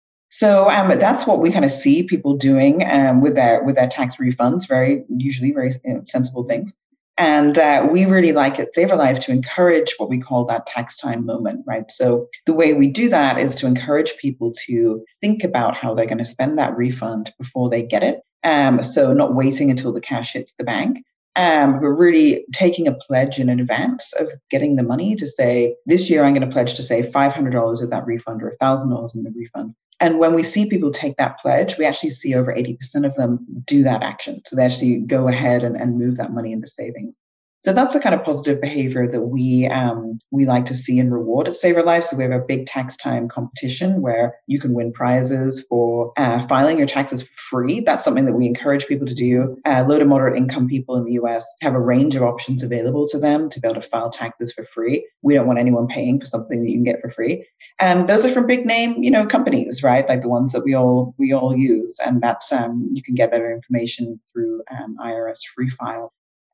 So that's what we kind of see people doing with their tax refunds, usually very sensible things. And we really like at Save Our Life to encourage what we call that tax time moment, right? So the way we do that is to encourage people to think about how they're going to spend that refund before they get it. So not waiting until the cash hits the bank. We're really taking a pledge in advance of getting the money to say, this year I'm going to pledge to save $500 of that refund or $1,000 in the refund. And when we see people take that pledge, we actually see over 80% of them do that action. So they actually go ahead and move that money into savings. So that's the kind of positive behavior that we like to see and reward at Save Our Life. So we have a big tax time competition where you can win prizes for filing your taxes for free. That's something that we encourage people to do. Low to moderate income people in the US have a range of options available to them to be able to file taxes for free. We don't want anyone paying for something that you can get for free. And those are from big name, companies, right? Like the ones that we all use. And that's you can get that information through IRS Free File.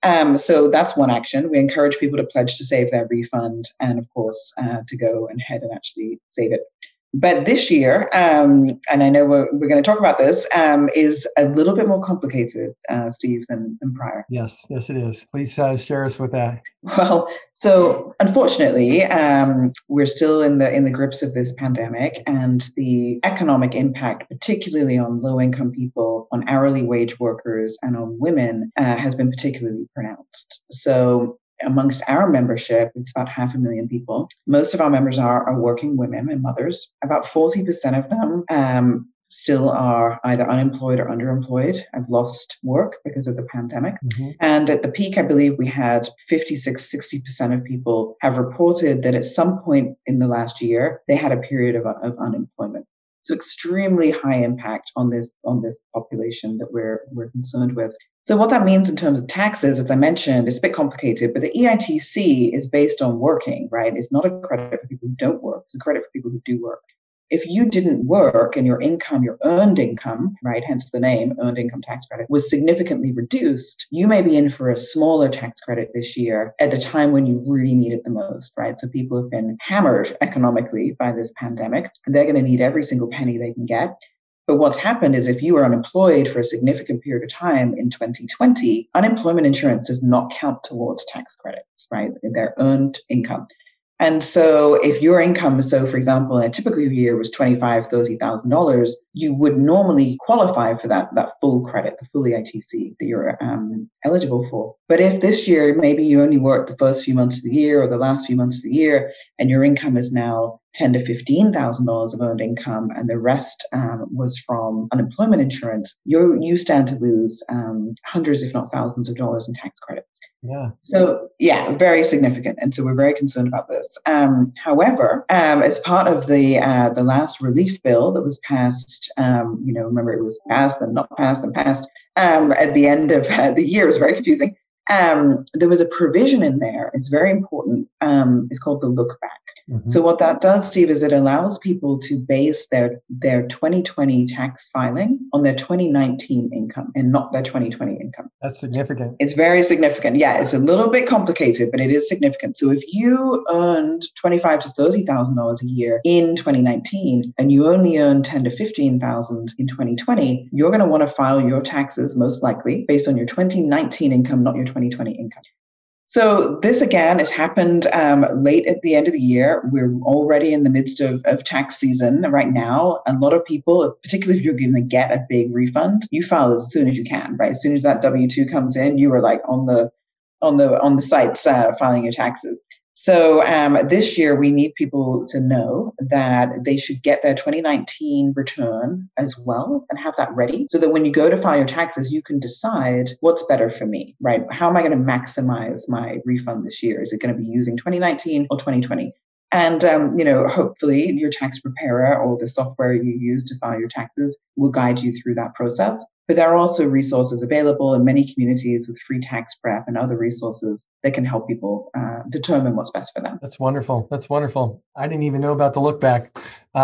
So that's one action. We encourage people to pledge to save their refund and, of course, to go ahead and actually save it. But this year, and I know we're going to talk about this, is a little bit more complicated, Steve, than prior. Yes, it is. Please share us with that. Well, so unfortunately, we're still in the grips of this pandemic, and the economic impact, particularly on low-income people, on hourly wage workers, and on women, has been particularly pronounced. So amongst our membership, it's about 500,000 people. Most of our members are working women and mothers. About 40% of them still are either unemployed or underemployed. I've lost work because of the pandemic. Mm-hmm. And at the peak, I believe we had 60% of people have reported that at some point in the last year, they had a period of unemployment. So extremely high impact on this population that we're concerned with. So what that means in terms of taxes, as I mentioned, is a bit complicated, but the EITC is based on working, right? It's not a credit for people who don't work. It's a credit for people who do work. If you didn't work and your income, your earned income, right, hence the name, earned income tax credit, was significantly reduced, you may be in for a smaller tax credit this year at a time when you really need it the most, right? So people have been hammered economically by this pandemic. They're going to need every single penny they can get. But what's happened is if you were unemployed for a significant period of time in 2020, unemployment insurance does not count towards tax credits, right? Their earned income. And so if your income, so for example, in a typical year was $25,000, $30,000, you would normally qualify for that full credit, the full EITC that you're eligible for. But if this year, maybe you only worked the first few months of the year or the last few months of the year, and your income is now $10,000 to $15,000 of earned income, and the rest was from unemployment insurance, you stand to lose hundreds, if not thousands of dollars in tax credits. Yeah. So yeah, very significant. And so we're very concerned about this. However, as part of the last relief bill that was passed, remember it was passed and not passed and passed at the end of the year. It was very confusing. There was a provision in there. It's very important. It's called the look back. Mm-hmm. So what that does, Steve, is it allows people to base their 2020 tax filing on their 2019 income and not their 2020 income. That's significant. It's very significant. Yeah, it's a little bit complicated, but it is significant. So if you earned $25,000 to $30,000 a year in 2019 and you only earned $10,000 to $15,000 in 2020, you're going to want to file your taxes most likely based on your 2019 income, not your 2020 income. So this, again, has happened late at the end of the year. We're already in the midst of tax season right now. A lot of people, particularly if you're going to get a big refund, you file as soon as you can, right? As soon as that W-2 comes in, you are like on the sites filing your taxes. So this year, we need people to know that they should get their 2019 return as well and have that ready so that when you go to file your taxes, you can decide what's better for me, right? How am I going to maximize my refund this year? Is it going to be using 2019 or 2020? And, hopefully your tax preparer or the software you use to file your taxes will guide you through that process. But there are also resources available in many communities with free tax prep and other resources that can help people determine what's best for them. That's wonderful. That's wonderful. I didn't even know about the look back.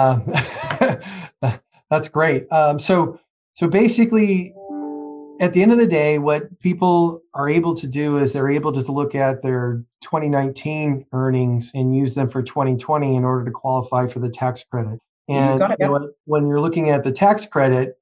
That's great. So basically, at the end of the day, what people are able to do is they're able to look at their 2019 earnings and use them for 2020 in order to qualify for the tax credit. And when you're looking at the tax credit,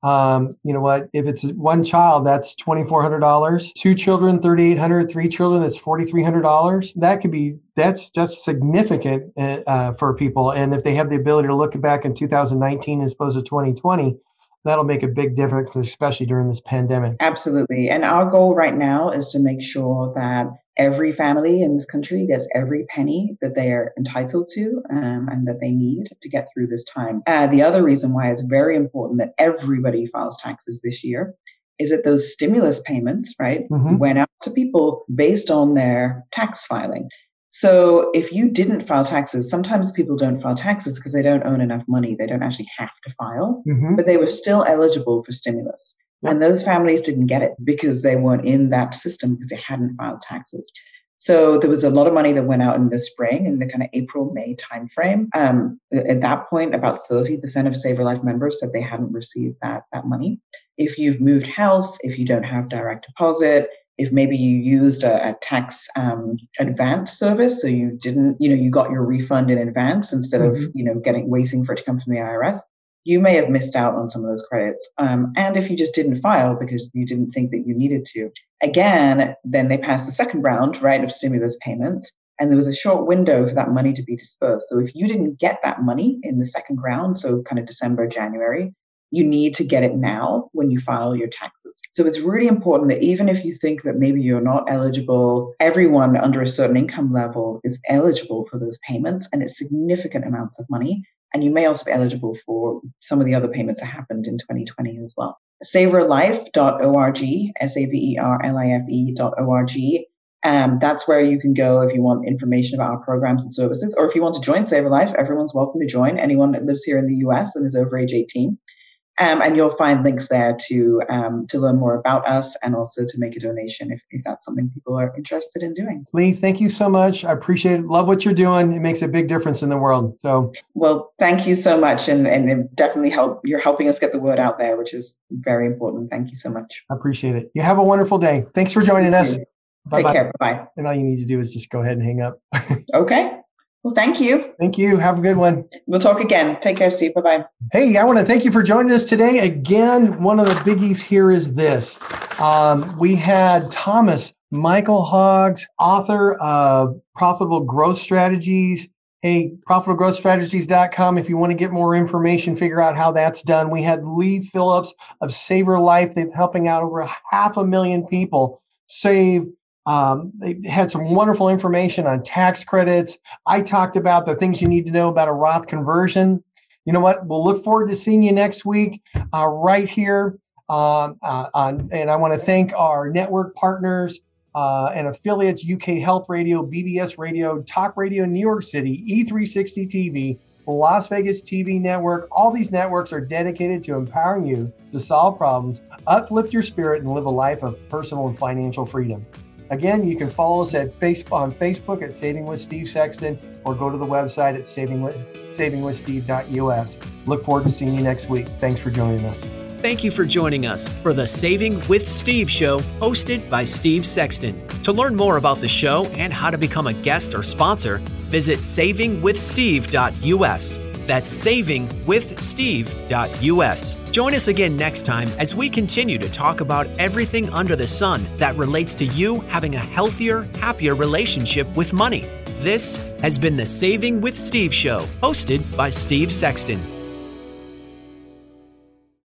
if it's one child, that's $2,400. 2 children, $3,800. 3 children, that's $4,300. That's significant for people. And if they have the ability to look back in 2019 as opposed to 2020, that'll make a big difference, especially during this pandemic. Absolutely. And our goal right now is to make sure that every family in this country gets every penny that they are entitled to and that they need to get through this time. The other reason why it's very important that everybody files taxes this year is that those stimulus payments, right, went out to people based on their tax filing. So if you didn't file taxes, sometimes people don't file taxes because they don't earn enough money. They don't actually have to file, but they were still eligible for stimulus. Yep. And those families didn't get it because they weren't in that system because they hadn't filed taxes. So there was a lot of money that went out in the spring, in the kind of April, May timeframe. At that point, about 30% of Save Your Life members said they hadn't received that money. If you've moved house, if you don't have direct deposit, if maybe you used a tax advance service, so you didn't, you got your refund in advance instead of, waiting for it to come from the IRS, you may have missed out on some of those credits. And if you just didn't file because you didn't think that you needed to, again, then they passed the second round, right, of stimulus payments. And there was a short window for that money to be dispersed. So if you didn't get that money in the second round, so kind of December, January, you need to get it now when you file your taxes. So it's really important that even if you think that maybe you're not eligible, everyone under a certain income level is eligible for those payments, and it's significant amounts of money. And you may also be eligible for some of the other payments that happened in 2020 as well. Saverlife.org, SAVERLIFE.org. That's where you can go if you want information about our programs and services, or if you want to join Save Your Life, everyone's welcome to join. Anyone that lives here in the US and is over age 18. And you'll find links there to learn more about us and also to make a donation if that's something people are interested in doing. Lee, thank you so much. I appreciate it. Love what you're doing. It makes a big difference in the world. Well, thank you so much. And it definitely you're helping us get the word out there, which is very important. Thank you so much. I appreciate it. You have a wonderful day. Thanks for joining us. Take care. Bye-bye. And all you need to do is just go ahead and hang up. Okay. Well, thank you. Thank you. Have a good one. We'll talk again. Take care, Steve. Bye-bye. Hey, I want to thank you for joining us today. Again, one of the biggies here is this. We had Thomas Michael Hoggs, author of Profitable Growth Strategies. Hey, profitablegrowthstrategies.com. If you want to get more information, figure out how that's done. We had Lee Phillips of Saver Life. They're helping out over 500,000 people save. They had some wonderful information on tax credits. I talked about the things you need to know about a Roth conversion. You know what? We'll look forward to seeing you next week right here. And I want to thank our network partners and affiliates, UK Health Radio, BBS Radio, Talk Radio New York City, E360 TV, Las Vegas TV Network. All these networks are dedicated to empowering you to solve problems, uplift your spirit, and live a life of personal and financial freedom. Again, you can follow us on Facebook at Saving with Steve Sexton, or go to the website at savingwithsteve.us. Look forward to seeing you next week. Thanks for joining us. Thank you for joining us for the Saving with Steve show, hosted by Steve Sexton. To learn more about the show and how to become a guest or sponsor, visit savingwithsteve.us. That's savingwithsteve.us. Join us again next time as we continue to talk about everything under the sun that relates to you having a healthier, happier relationship with money. This has been the Saving with Steve show, hosted by Steve Sexton.